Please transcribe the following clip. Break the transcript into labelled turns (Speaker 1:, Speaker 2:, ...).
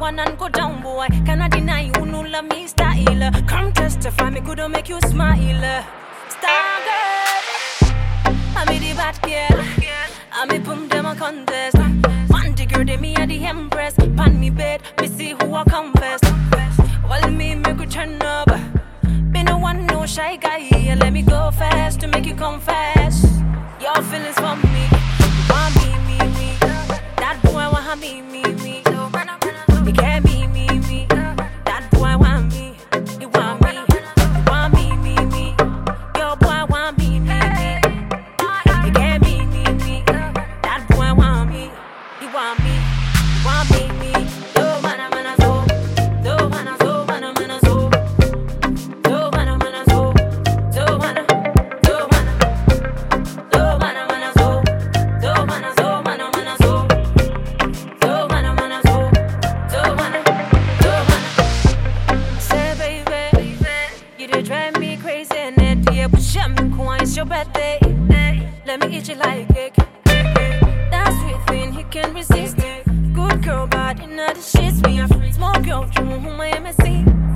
Speaker 1: one and go down, boy. Cannot deny you no love me style. Come testify, me could make you smile. Star girl, I'm the bad girl. I'm a boom them a contest. One digger de me a the empress. Pan me bed, me see who I confess. Well me make you turn up. Me no one no shy guy. Let me go fast to make you confess. Your feelings for me. Want me. That boy want me. He can't be me. That boy want me. He want me. He want me. Your boy want me. He can't be me. That boy want me. He want me. He want me. Do mana so. Do mana so. Do mana so. Do mana. Do mana so. Do mana so. Say baby, you did drive me crazy and it yeah, but shut me coin, it's your birthday. Let me eat you like cake. That sweet thing, he can't resist it. Good girl, bad in the sheets, me a free small girl, whom I am a see.